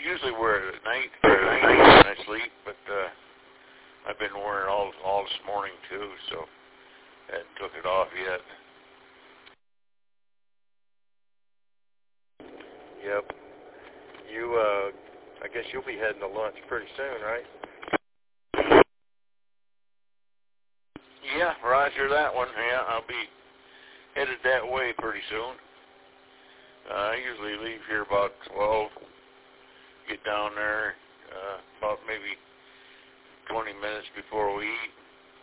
usually wear it at night when I sleep, but I've been wearing it all this morning too, so I hadn't took it off yet. Yep. I guess you'll be heading to lunch pretty soon, right? Yeah, roger that one. Yeah, I'll be headed that way pretty soon. I usually leave here about 12, get down there about maybe 20 minutes before we eat.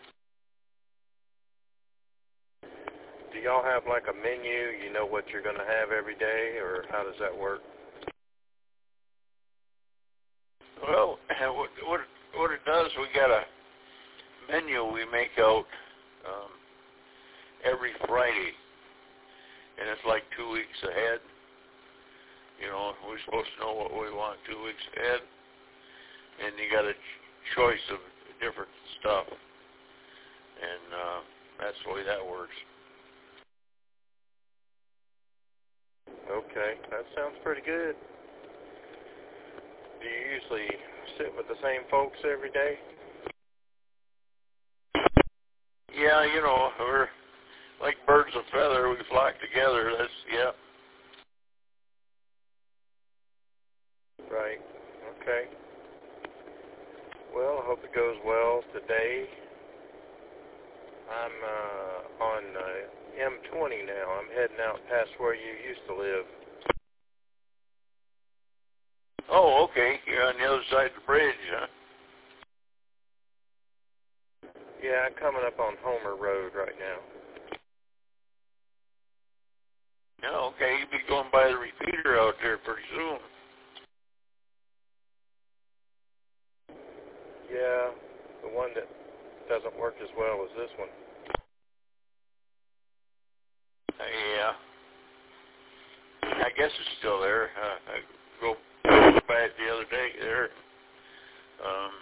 Do y'all have like a menu? You know what you're going to have every day, or how does that work? Well, what it does, we got a menu we make out every Friday, and it's like 2 weeks ahead. You know, we're supposed to know what we want 2 weeks ahead, and you got a choice of different stuff, and that's the way that works. Okay, that sounds pretty good. Do you usually sit with the same folks every day? Yeah, you know, we're like birds of feather. We flock together. Yeah. Right. Okay. Well, I hope it goes well today. I'm on M20 now. I'm heading out past where you used to live. Oh, okay. You're on the other side of the bridge, huh? Yeah, I'm coming up on Homer Road right now. Yeah, okay. You'll be going by the repeater out there pretty soon. Yeah, the one that doesn't work as well as this one. Yeah. I guess it's still there. I go by it the other day there.